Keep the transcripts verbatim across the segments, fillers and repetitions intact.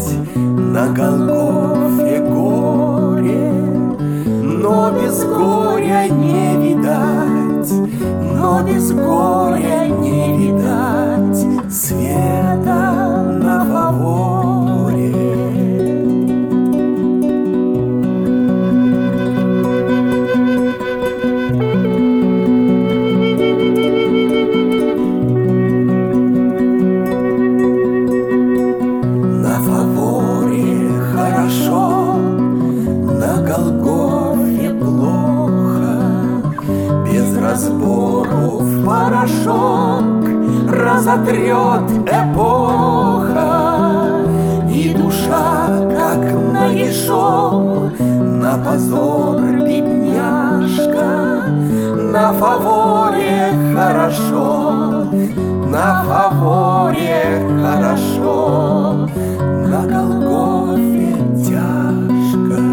на Голгофе горе, но без горя не видать, но без горя не видать света на фаворе. На фаворе хорошо, на Голгофе плохо, без разбору в порошок разотрет эпоха, и душа, как нагишом, на позор бедняжка. На фаворе хорошо, на фаворе хорошо, на Голгофе тяжко.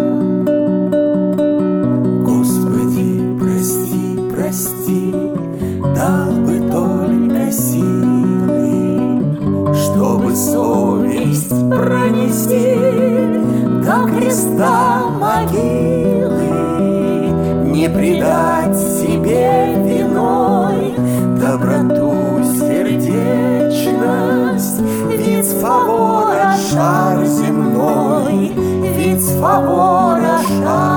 Господи, прости, прости, дал бы только силы, чтобы совесть пронести до креста могилы, не предать себе виной доброту, сердечность, вид с фавора шар земной, вид с фавора шар